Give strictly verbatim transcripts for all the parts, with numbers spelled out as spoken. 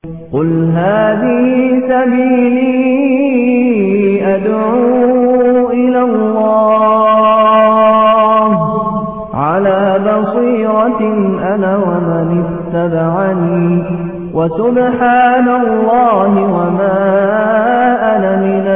قل هذه سبيلي أدعو إلى الله على بصيرة أنا ومن اتبعني وسبحان الله وما أنا من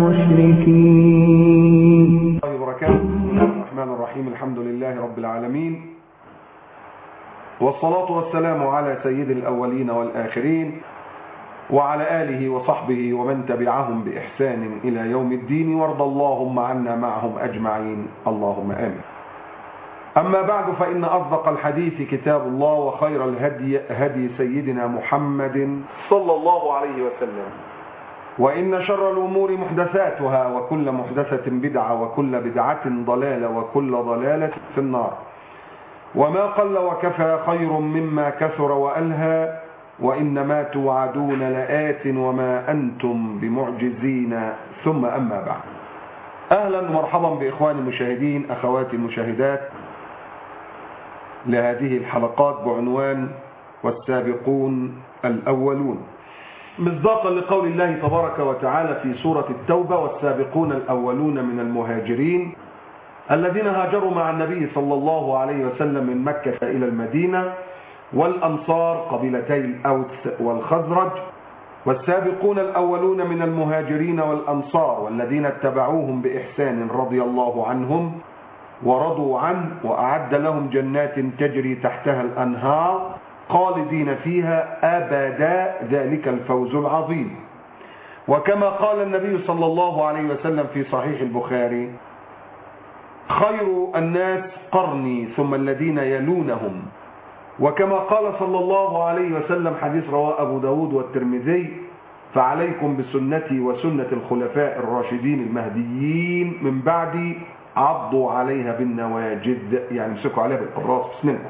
المشركين. الرحمن الرحيم. الحمد لله رب العالمين، والصلاة والسلام على سيد الأولين والآخرين وعلى آله وصحبه ومن تبعهم بإحسان إلى يوم الدين، وارض اللهم عنا معهم أجمعين، اللهم آمين. أما بعد، فإن أصدق الحديث كتاب الله، وخير الهدي هدي سيدنا محمد صلى الله عليه وسلم، وإن شر الأمور محدثاتها، وكل محدثة بدعة، وكل بدعة ضلالة، وكل ضلالة في النار. وما قل وكفى خير مما كثر وألهى، وإنما توعدون لآت وما أنتم بمعجزين. ثم أما بعد، أهلا ومرحبا بإخواني المشاهدين، أخواتي المشاهدات، لهذه الحلقات بعنوان والسابقون الأولون، مصداقا لقول الله تبارك وتعالى في سورة التوبة: والسابقون الأولون من المهاجرين الذين هاجروا مع النبي صلى الله عليه وسلم من مكة إلى المدينة، والأنصار قبيلتي الأوس والخزرج، والسابقون الأولون من المهاجرين والأنصار والذين اتبعوهم بإحسان رضي الله عنهم ورضوا عنه، وأعد لهم جنات تجري تحتها الأنهار خالدين فيها أبدا، ذلك الفوز العظيم. وكما قال النبي صلى الله عليه وسلم في صحيح البخاري: خير الناس قرني ثم الذين يلونهم. وكما قال صلى الله عليه وسلم، حديث رواه أبو داود والترمذي: فعليكم بسنتي وسنة الخلفاء الراشدين المهديين من بعدي، عضوا عليها بالنواجذ، يعني امسكوا عليها بالقراص بسننها.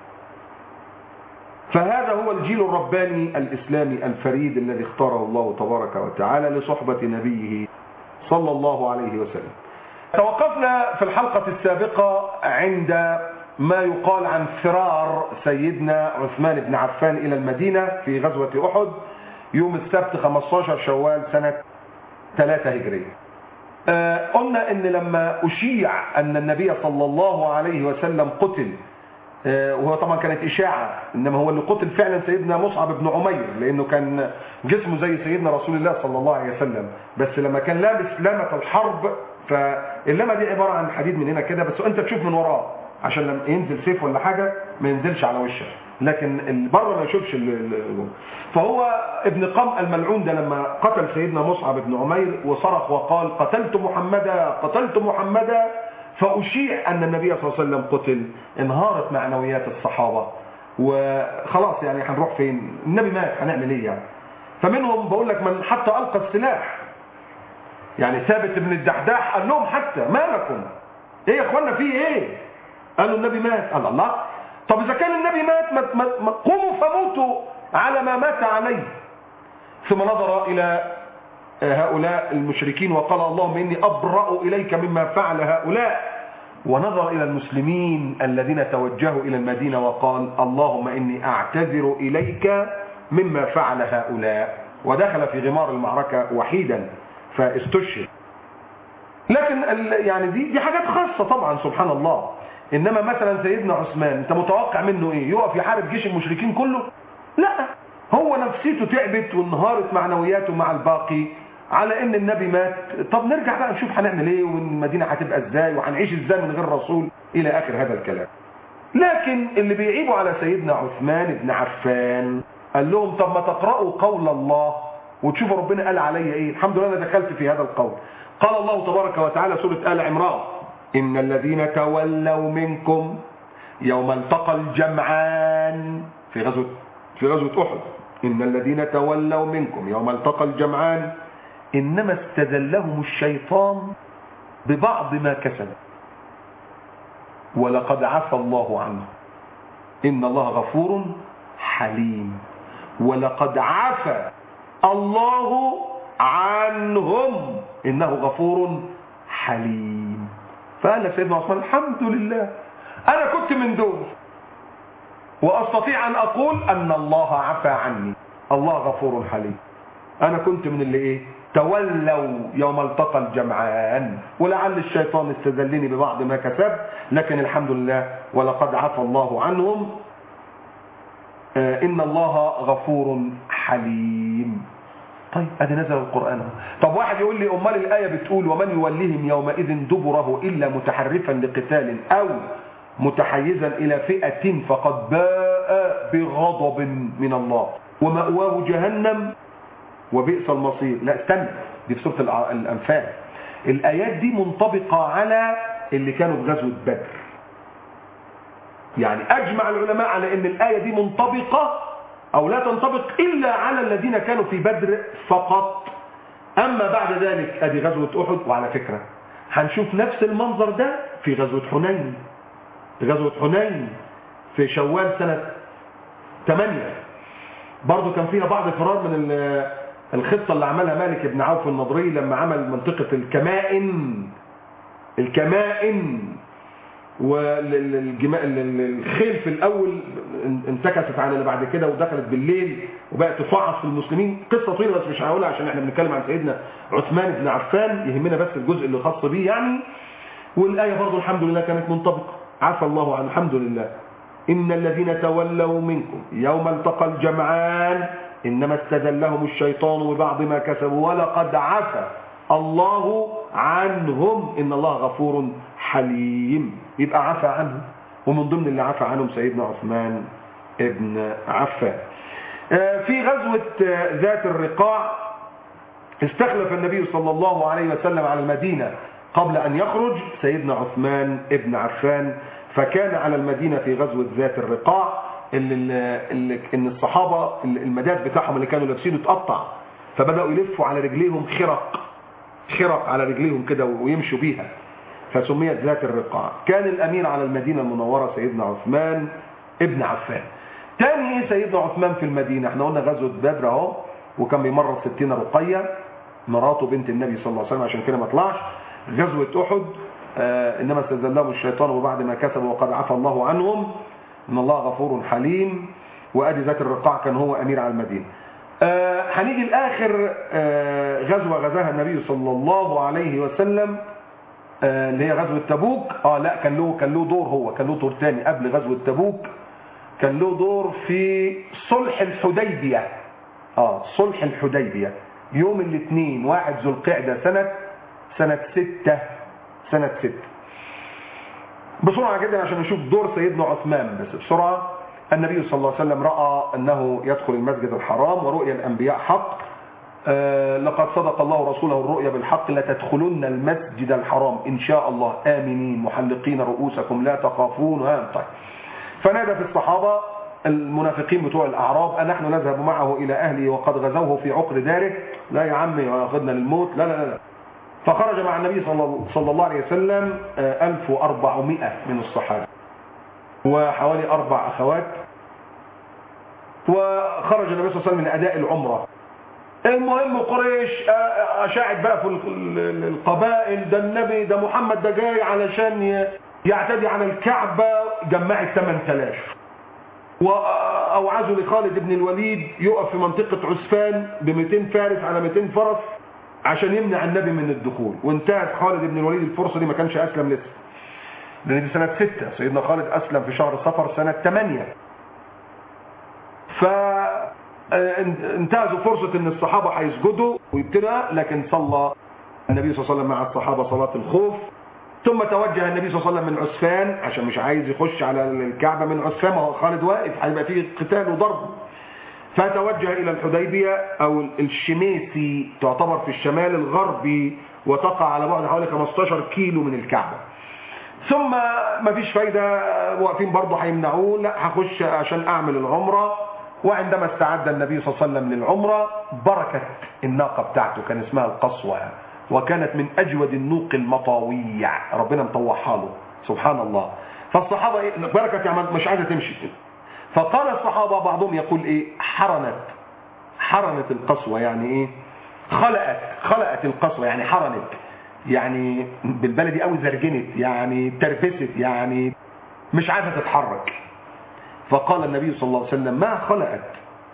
فهذا هو الجيل الرباني الإسلامي الفريد الذي اختاره الله تبارك وتعالى لصحبة نبيه صلى الله عليه وسلم. توقفنا في الحلقة السابقة عند ما يقال عن فرار سيدنا عثمان بن عفان إلى المدينة في غزوة أحد يوم السبت خمسة عشر شوال سنة ثلاثة هجرية. آه قلنا إن لما أشيع أن النبي صلى الله عليه وسلم قتل، آه وهو طبعا كانت إشاعة، إنما هو اللي قتل فعلا سيدنا مصعب بن عمير، لأنه كان جسمه زي سيدنا رسول الله صلى الله عليه وسلم، بس لما كان لابس لامة الحرب، فاللامة دي عبارة عن حديد من هنا كده، بس أنت تشوف من وراه عشان لما ينزل سيف ولا حاجة ما ينزلش على وشه، لكن بره ما يشوفش. فهو ابن قم الملعون ده لما قتل سيدنا مصعب بن عمير وصرخ وقال: قتلت محمدا قتلت محمدا، فأشيع أن النبي صلى الله عليه وسلم قتل، انهارت معنويات الصحابة، وخلاص يعني هنروح فين؟ النبي مات، هنعمل ايه يعني؟ فمنهم بقول لك من حتى ألقى السلاح، يعني ثابت بن الدحداح قال لهم: حتى ما لكم ايه يا اخوانا، في ايه؟ قالوا النبي مات. قال الله، طب اذا كان النبي مات ما ما ما قوموا فموتوا على ما مات عليه. ثم نظر الى هؤلاء المشركين وقال: اللهم اني ابرأ اليك مما فعل هؤلاء. ونظر الى المسلمين الذين توجهوا الى المدينة وقال: اللهم اني اعتذر اليك مما فعل هؤلاء. ودخل في غمار المعركة وحيدا فاستشهد. لكن يعني دي دي حاجات خاصة طبعا، سبحان الله. انما مثلا سيدنا عثمان، انت متوقع منه ايه؟ يقف يحارب جيش المشركين كله؟ لا، هو نفسيته تعبت وانهارت معنوياته مع الباقي على ان النبي مات. طب نرجع بقى نشوف هنعمل ايه، والمدينة هتبقى ازاي، وهنعيش ازاي من غير رسول، الى اخر هذا الكلام. لكن اللي بيعيبوا على سيدنا عثمان بن عفان قال لهم: طب ما تقرأوا قول الله وتشوفوا ربنا قال علي ايه. الحمد لله انا دخلت في هذا القول. قال الله تبارك وتعالى سورة آل عمران: إن الذين تولوا منكم يوم التقى الجمعان، في غزوة في غزوة أحد، إن الذين تولوا منكم يوم التقى الجمعان إنما استزلهم الشيطان ببعض ما كسب ولقد عفى الله عنه إن الله غفور حليم. ولقد عفى الله عنهم إنه غفور حليم. فقال سيدنا عثمان: الحمد لله أنا كنت من دول، وأستطيع أن أقول أن الله عفى عني. الله غفور حليم. انا كنت من اللي ايه تولوا يوم التقى الجمعان، ولعل الشيطان استذلني ببعض ما كسب، لكن الحمد لله ولقد عفى الله عنهم. آه ان الله غفور حليم. طيب ادي نزل القرآن. طب واحد يقول لي امال الآية بتقول ومن يوليهم يومئذ دبره إلا متحرفا لقتال أو متحيزا إلى فئة فقد باء بغضب من الله ومأواه جهنم وبئس المصير. لا استنى، دي في سورة الأنفال. الآيات دي منطبقة على اللي كانوا في غزوة بدر. يعني أجمع العلماء على أن الآية دي منطبقة أو لا تنطبق إلا على الذين كانوا في بدر فقط. أما بعد ذلك أدي غزوة أحد. وعلى فكرة هنشوف نفس المنظر ده في غزوة حنين. في غزوة حنين في شوال سنة ثمانية برضو كان فيها بعض فرار من الخطة اللي عملها مالك بن عوف النضري لما عمل منطقة الكمائن. الكمائن والخيل في الأول انتكست عن اللي بعد كده ودخلت بالليل وبقت تفعص في المسلمين. قصة طويلة بس مش هقولها عشان احنا بنتكلم عن سيدنا عثمان بن عفان، يهمنا بس الجزء اللي خاص بيه يعني. والآية برضو الحمد لله كانت منطبقة، عفى الله عنه الحمد لله. إن الذين تولوا منكم يوم التقى الجمعان إنما استذلهم الشيطان ببعض ما كسبوا ولقد عفى الله عنهم إن الله غفور حليم. يبقى عفى عنه، ومن ضمن اللي عفى عنهم سيدنا عثمان ابن عفان. في غزوة ذات الرقاع استخلف النبي صلى الله عليه وسلم على المدينة قبل أن يخرج سيدنا عثمان ابن عفان، فكان على المدينة في غزوة ذات الرقاع اللي اللي ان الصحابة المداد بتاعهم اللي كانوا لابسينه اتقطع، فبدأوا يلفوا على رجليهم خرق خرق على رجليهم كده ويمشوا بيها، فسميت ذات الرقاع. كان الأمير على المدينة المنورة سيدنا عثمان ابن عفان. تاني ايه سيدنا عثمان في المدينة؟ احنا قلنا غزوة بدر اهو، وكان بيمرض ستين رقية مراته بنت النبي صلى الله عليه وسلم عشان كده ما طلعش. غزوة أحد آه انما استزلهم الشيطان وبعد ما كسبوا وقد عفى الله عنهم ان الله غفور حليم. وادي ذات الرقاع كان هو امير على المدينة. آه هنيجي الاخر آه غزوة غزاها النبي صلى الله عليه وسلم آه اللي هي غزوة تبوك. اه لا كان له كان له دور، هو كان له دور تاني قبل غزوة تبوك. كان له دور في صلح الحديبية. اه صلح الحديبية يوم الاثنين واحد ذو القعدة سنة سنة ستة سنة ستة. بسرعة جدا عشان نشوف دور سيدنا عثمان بس بسرعة. النبي صلى الله عليه وسلم رأى أنه يدخل المسجد الحرام ورؤيا الأنبياء حق. آه لقد صدق الله رسوله الرؤيا بالحق لتدخلن المسجد الحرام إن شاء الله آمنين محلقين رؤوسكم لا تخافون. ها طيب. فنادى في الصحابة المنافقين بتوع الأعراب أنحن نذهب معه إلى أهله وقد غزوه في عقر داره. لا يا عمي ويأخذنا للموت، لا لا لا. فخرج مع النبي صلى الله عليه وسلم ألف وأربعمائة من الصحابة وحوالي أربع أخوات. وخرج النبي صلى الله عليه وسلم من أداء العمرة. المهم قريش أشاعت بقى في القبائل ده النبي ده محمد ده جاي علشان يعتدي على الكعبة. جمعت ثمانية آلاف وأوعزوا لخالد بن الوليد يقف في منطقة عسفان ب مئتين فارس على مئتين فرس عشان يمنع النبي من الدخول. وانتهت خالد بن الوليد الفرصة دي، ما كانش أسلم لسه لأن دي سنة ستة. سيدنا خالد أسلم في شهر صفر سنة ثمانية. فانتهزوا فرصة ان الصحابة هيسجدوا ويبتدى، لكن صلى النبي صلى الله عليه وسلم مع الصحابة صلاة الخوف. ثم توجه النبي صلى الله عليه وسلم من عسفان عشان مش عايز يخش على الكعبة من عسفان، ما هو خالد واقف هيبقى فيه قتال وضرب. فتوجه إلى الحديبية أو الشميسي، تعتبر في الشمال الغربي وتقع على بعد حوالي خمستاشر كيلو من الكعبة. ثم ما فيش فايدة، واقفين برضه هيمنعوه، لا هخش عشان أعمل العمرة. وعندما استعد النبي صلى الله عليه وسلم للعمرة بركت الناقة بتاعته، كان اسمها القصوى، وكانت من أجود النوق المطاويع، ربنا مطوحها له سبحان الله. فالصحابة إيه؟ بركت يعني مش عايزة تمشي. فقال الصحابة بعضهم يقول ايه حرنت حرنت القصوى، يعني ايه خلقت خلقت القصوى يعني حرنت، يعني بالبلدي قوي زرجنت، يعني تربست، يعني مش عايزة تتحرك. فقال النبي صلى الله عليه وسلم ما خلقت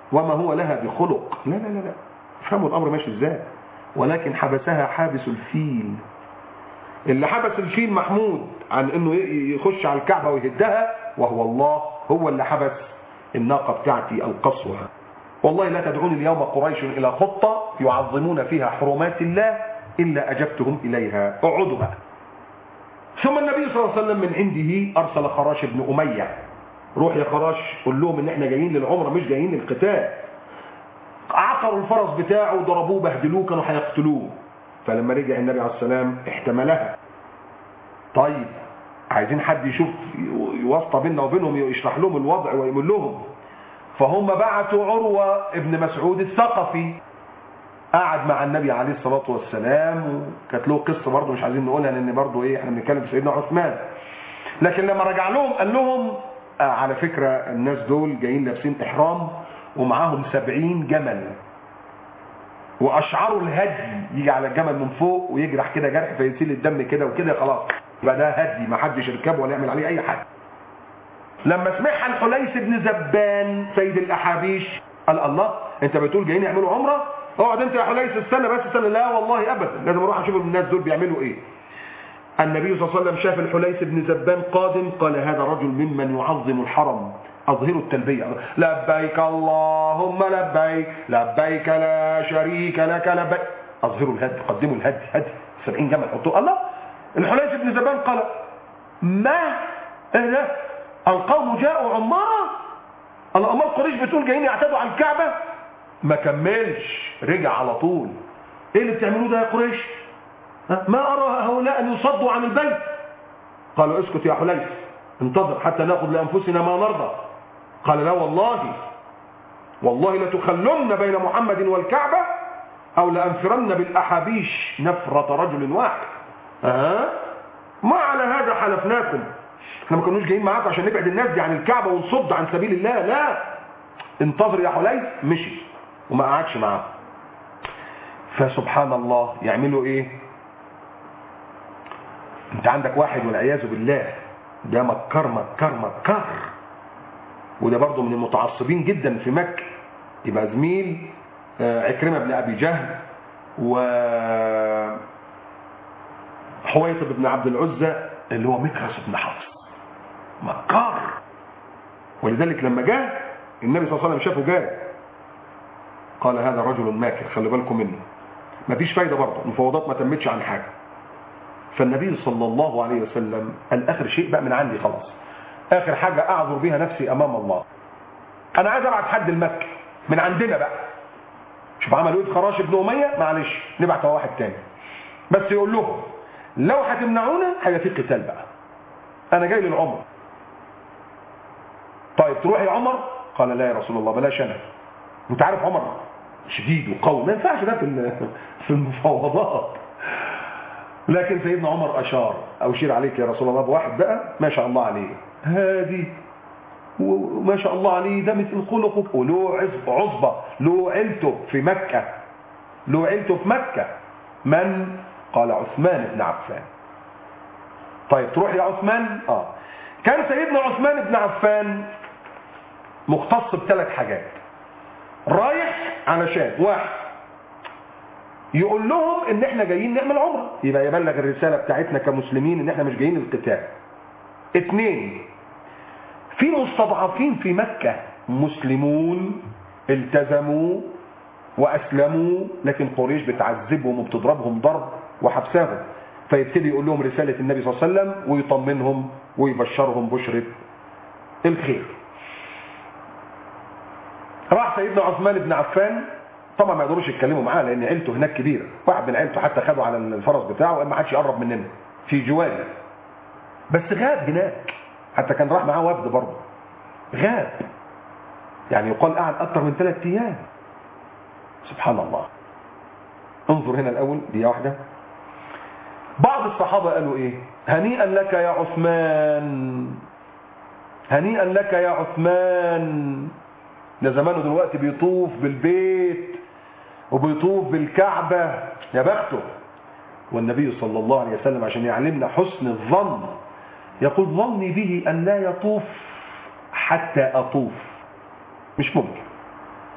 وما هو لها بخلق. لا لا لا لا، فهموا الأمر ماشي ازاي. ولكن حبسها حابس الفيل. اللي حبس الفيل محمود عن انه يخش على الكعبة ويهدها، وهو الله هو اللي حبس الناقة بتاعتي القصوى. والله لا تدعون اليوم قريش إلى خطة يعظمون فيها حرمات الله إلا أجبتهم إليها. اقعدوا بقى. ثم النبي صلى الله عليه وسلم من عنده أرسل خراش بن أمية، روح يا خراش قول لهم إن احنا جايين للعمرة مش جايين للقتال. عقروا الفرس بتاعه وضربوه بهدلوه، كانوا هيقتلوه. فلما رجع النبي عليه السلام احتملها. طيب عايزين حد يشوف يواسطة بيننا وبينهم، يشرح لهم الوضع ويقول لهم. فهم بعثوا عروة ابن مسعود الثقفي، قعد مع النبي عليه الصلاة والسلام، وكانت له قصة برضه مش عايزين نقولها لان برضه ايه احنا بنتكلم في سيدنا عثمان. لكن لما رجع لهم قال لهم آه على فكرة الناس دول جايين لابسين احرام ومعاهم سبعين جمل، واشعروا الهدي يجي على الجمل من فوق ويجرح كده جرح فيسيل الدم كده وكده، خلاص يبقى ده هدي ما حدش يركبه ولا يعمل عليه اي حاجه. لما سمعها الحليس بن زبان سيد الاحابيش قال الله انت بتقول جايين يعملوا عمره؟ اقعد انت يا حليس استنى بس استنى. لا والله ابدا، لازم اروح اشوف الناس دول بيعملوا ايه. النبي صلى الله عليه وسلم شاف الحليس بن زبان قادم، قال هذا رجل ممن يعظم الحرم، اظهروا التلبيه، لبيك اللهم لبيك لبيك لا شريك لك لبيك، اظهروا الهدي، قدموا الهدي، هدي سبعين جمل حطوه. الله الحليس بن زبان قال ما ايه ده؟ القوم جاءوا عمارة؟ الله، امال قريش بتقول جايين يعتدوا على الكعبة؟ ما كملش، رجع على طول. ايه اللي بتعملوه ده يا قريش؟ ما ارى هؤلاء ان يصدوا عن البيت. قالوا اسكت يا حليس، انتظر حتى ناخذ لانفسنا ما نرضى. قال لا والله والله لتخلن بين محمد والكعبة او لانفرن بالاحابيش نفرة رجل واحد. ها ما على هذا حلفناكم، احنا ما كناش جايين معاكم عشان نبعد الناس دي عن الكعبة ونصد عن سبيل الله، لا انتظر يا حليس. مشي وما قعدش معاه. فسبحان الله يعملوا ايه؟ انت عندك واحد والعياذ بالله ده مكر مكر مكر، وده برضه من المتعصبين جدا في مكة، يبقى زميل عكرمة بن ابي جهل و حويطب بن عبد العزة اللي هو مكرس بن حفص، مكار. ولذلك لما جاء النبي صلى الله عليه وسلم شافه جاء قال هذا رجل ماكر، خلي بالكم منه. مفيش فايدة برضه، المفاوضات ما تمتش عن حاجة. فالنبي صلى الله عليه وسلم قال اخر شيء بقى من عندي خلاص، اخر حاجة اعذر بها نفسي امام الله، انا عايز ابعت حد لمكة من عندنا بقى. شوف عملوا ايه في خراش بن امية، معلش نبعت واحد تاني بس يقول لهم لو هتمنعونا هيبقى في قتال بقى، انا جاي للعمر. طيب تروح يا عمر؟ قال لا يا رسول الله بلاش انا، انت عارف عمر شديد وقوي ما ينفعش ده في في المفاوضات. لكن سيدنا عمر اشار، اوشير عليك يا رسول الله بواحد بقى ما شاء الله عليه هادي وما شاء الله عليه ده مثل خلقه وله عصبه، له عيلته في مكه، له عيلته في مكه. من؟ قال عثمان بن عفان. طيب تروح يا عثمان؟ اه كان سيدنا عثمان بن عفان مختص بثلاث حاجات. رايح علشان واحد يقول لهم ان احنا جايين نعمل عمره، يبقى يبلغ الرسالة بتاعتنا كمسلمين ان احنا مش جايين للقتال. اثنين، في مستضعفين في مكة مسلمون التزموا واسلموا لكن قريش بتعذبهم وبتضربهم ضرب وحبسهم، فيبتدي يقول لهم رسالة النبي صلى الله عليه وسلم ويطمنهم ويبشرهم بشرة الخير. راح سيدنا عثمان بن عفان، طبعا ما يقدروش يتكلموا معاه لان عيلته هناك كبيره، واحد من عيلته حتى خدوا على الفرس بتاعه وما حدش يقرب مننا في جواره، بس غاب هناك، حتى كان راح معاه وفد برضه غاب، يعني يقال قعد اكثر من ثلاث ايام. سبحان الله. انظر هنا الاول دي واحده. بعض الصحابه قالوا ايه؟ هنيئا لك يا عثمان، هنيئا لك يا عثمان، ده زمانه دلوقتي بيطوف بالبيت وبيطوف بالكعبة، يا بخته. والنبي صلى الله عليه وسلم عشان يعلمنا حسن الظن يقول ظني به أن لا يطوف حتى أطوف. مش ممكن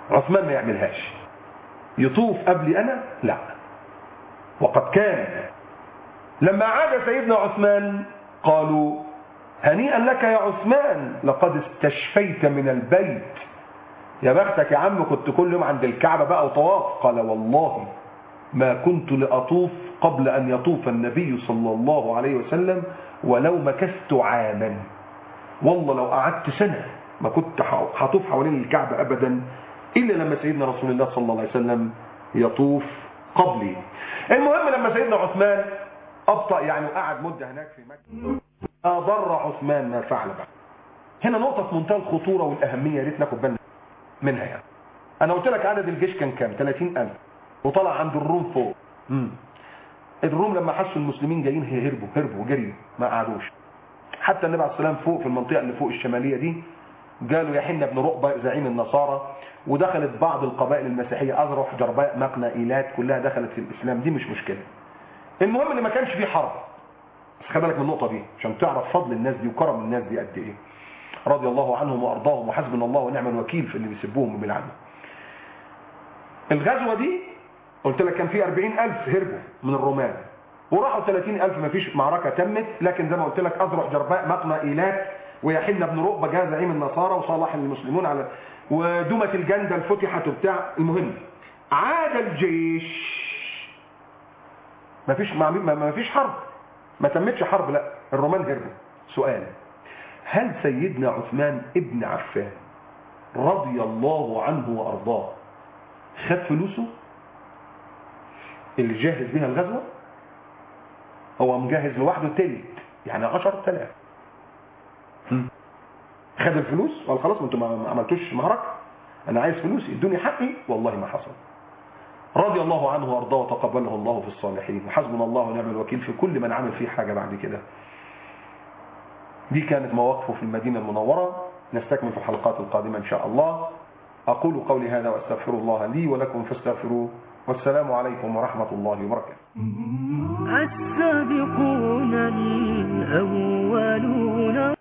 عثمان ما يعملهاش. يطوف قبلي أنا؟ لا. وقد كان لما عاد سيدنا عثمان قالوا هنيئا لك يا عثمان لقد استشفيت من البيت، يا بختك يا عم، كنت كل يوم عند الكعبة بقى وطواف. قال والله ما كنت لأطوف قبل أن يطوف النبي صلى الله عليه وسلم ولو مكثت عاما، والله لو قعدت سنة ما كنت هطوف حوالين الكعبة أبدا إلا لما سيدنا رسول الله صلى الله عليه وسلم يطوف قبلي. المهم لما سيدنا عثمان أبطأ يعني وقعد مدة هناك في مكة، أضر عثمان ما فعل بعد. هنا نقطة في منتهى الخطورة والأهمية، يا ريت ناخد بالنا منها. يعني أنا قلت لك عدد الجيش كان كام؟ ثلاثين ألف، وطلع عند الروم فوق. مم. الروم لما حسوا المسلمين جايين هربوا هربوا جريوا ما قعدوش. حتى النبي عليه الصلاة والسلام فوق في المنطقة اللي فوق الشمالية دي قالوا يحن بن رؤبة زعيم النصارى، ودخلت بعض القبائل المسيحية أزرح جرباء مقنا إيلات كلها دخلت في الإسلام، دي مش مشكلة. المهم اللي ما كانش فيه حرب. بس خد بالك من النقطة دي عشان تعرف فضل الناس دي وكرم الناس دي قد إيه. رضي الله عنهم وأرضاهم وحسبنا الله ونعم الوكيل في اللي بيسبوهم وبيلعنهم. الغزوة دي قلت لك كان في أربعين ألف هربوا من الرومان وراحوا ثلاثين ألف، ما فيش معركة تمت، لكن زي ما قلت لك أزرح جرباء مقنا إيلات ويحن بن رؤبة جاء زعيم النصارى وصالح المسلمون على ودمة الجندل فتحت وبتاع. المهم عاد الجيش، ما فيش ما فيش حرب، ما تمتش حرب، لا الرومان هربوا. سؤال: هل سيدنا عثمان ابن عفان رضي الله عنه وأرضاه خد فلوسه اللي جاهز بها الغزوة؟ هو مجهز لوحده تلت يعني عشر تلاف، خد الفلوس وقال خلاص انتوا ما عملتوش معركة، انا عايز فلوسي ادوني حقي. والله ما حصل. رضي الله عنه وارضاه وتقبله الله في الصالحين، وحسبنا الله ونعم الوكيل في كل من عمل فيه حاجة بعد كده. دي كانت مواقفه في المدينة المنورة، نستكمل في الحلقات القادمة ان شاء الله. اقول قولي هذا واستغفر الله لي ولكم فاستغفروه، والسلام عليكم ورحمة الله وبركاته. السابقون الأولون